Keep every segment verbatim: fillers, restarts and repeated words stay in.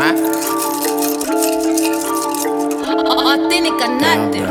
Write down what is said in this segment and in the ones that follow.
Huh? Authentic or nothing.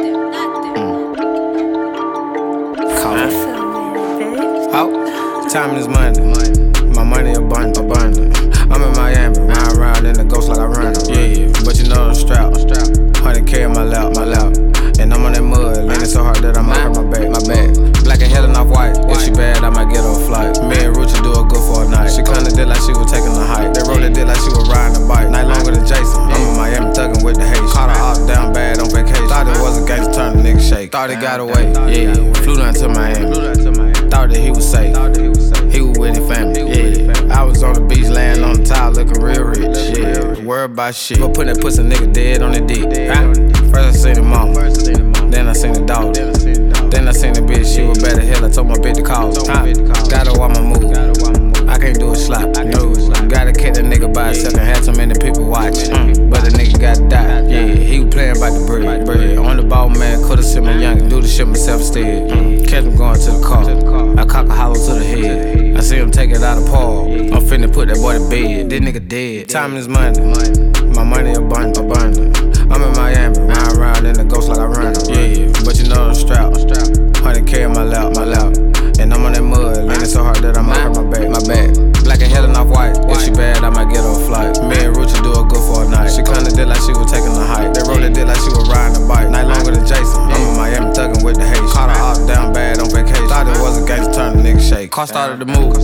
Oh, time is money. My money abundant, abundant. I'm in Miami, round round in the ghost like I run. Yeah, but you know the strap. one hundred K in my lap, my lap. And I'm on that mud, leaning so hard that I might hurt my back, my back. Black and hell and off white. If she bad, I might get her a flight. Me and Ruchi do it good for a night. She kinda did like she was taking a hike. They rode it did like she was riding a bike. Night longer than Jason. I'm in Miami thugging with the hate. Caught her off down bad on vacation. Thought it was a gangster, turned the nigga shake. Thought it got away, yeah. Flew down to Miami. Thought that he was safe. He was with his family, yeah. I was on the beach, laying on the towel, looking real rich, yeah. Worried about shit. Go put that pussy nigga dead on the dick. Huh? First I seen the mama, then I seen the dog. Then I seen the bitch, she was bad as hell. I told my bitch to call. Huh? Gotta watch my move. I can't do a slap. No, gotta catch that nigga by himself and had so many people watch. Mm. But the nigga got died. Yeah, he was playing by the bread. bread. On the ball, man, coulda sent me young. Do the shit myself instead. Mm. Catch him going to the car. I cock a hollow to the head. I see him take it out of Paul. I'm finna put that boy to bed. This nigga dead. Time is money. My money abundant, abundant. I'm in Miami, round round in the ghost like I run. Yeah, but you know the strap. one hundred K in my lap, my lap. And I'm on that mud, leaning so hard that I might hurt my back, my back. Black and hell and off white. If she bad, I might get her a flight. Me and Ruchi do it good for a night. She kinda did like she was taking a hike. They rode it did like she was riding a bike. Night longer than Jason. I'm in Miami thugging with the hate. Caught her off down bad on vacation. Thought it was a gangster, turned the nigga shake. Car started to move.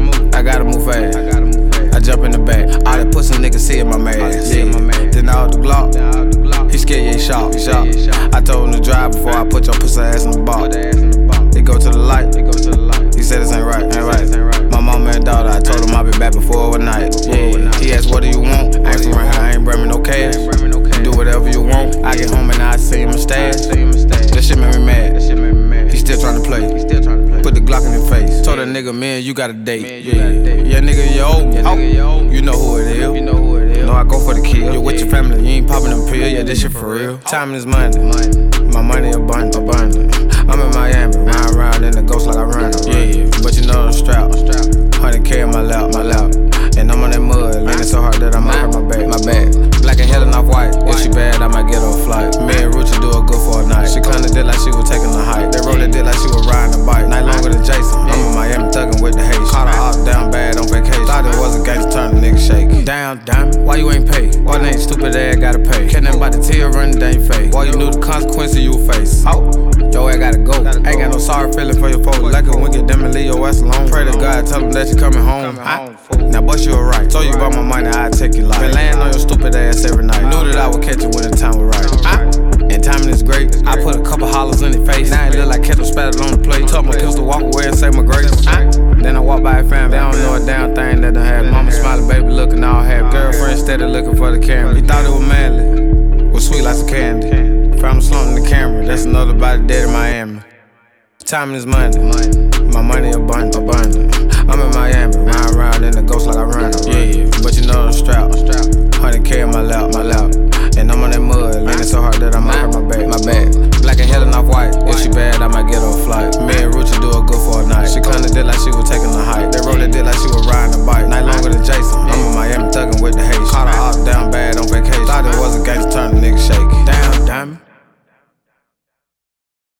I gotta move fast. I jump in the back. All that pussy niggas see in my mask. Yeah. Then all the Glock. He scared, yeah, he shot, shot. I told him to drive before I put your pussy ass in the box. He go to the light. He said this ain't right, ain't right. My mama and daughter, I told him I'll be back before overnight. Yeah. He asked, what do you want? I ain't from around here, I ain't bring me no cash. You do whatever you want. I get home and I see him stash. That shit made me mad. He still tryna play. Put the Glock in his face. Told that nigga, man, you got a date. Yeah, yeah, nigga, you owe me. Oh, you know who it is. Know I go for the kill. You with your family, you ain't popping them pill. Yeah, this shit for real. Time is money. My money abundant, abundant. I'm in Miami, round round in the ghost like I run. Yeah, but you know the strap. one hundred K in my lap, my lap. And I'm on that mud, leaning so hard that I might hurt my back, my back. Black and hell and off white. If she bad, I might get her a flight. Me and Ruchi do it good for a night. She kinda did like she was taking a hike. They rode it did like she was riding a bike. Night longer than Jason. I'm in Miami thugging with the hate. Caught her off down bad on vacation. Thought it was a gangster, turned the nigga shake. Down, damn, why you ain't pay? Why they ain't stupid ass gotta pay? Can't nothing about the tear running down your face. Why you knew the consequences you face? Oh, yo ass gotta go. Ain't got no sorry feeling for your folks. Like a wicked them and leave your ass alone. Pray to God, tell them that you coming home. I, now bust you a right. Told you about my money, I'd take your life. Been laying on your stupid ass every night. Knew that I would catch you when the time was right. I, and timing is great. I put a couple hollers in his face. Now it look like kettle spattered on the plate. Tuck my pistol, walk away and say my grace. I, then I walk by a family. They don't know a damn thing that done had. Mama smiling, baby looking all happy. Girlfriend steady looking for the camera. He thought it was manly, was sweet like some candy. Found him slumped in the camera. That's another body dead in Miami. Time is money.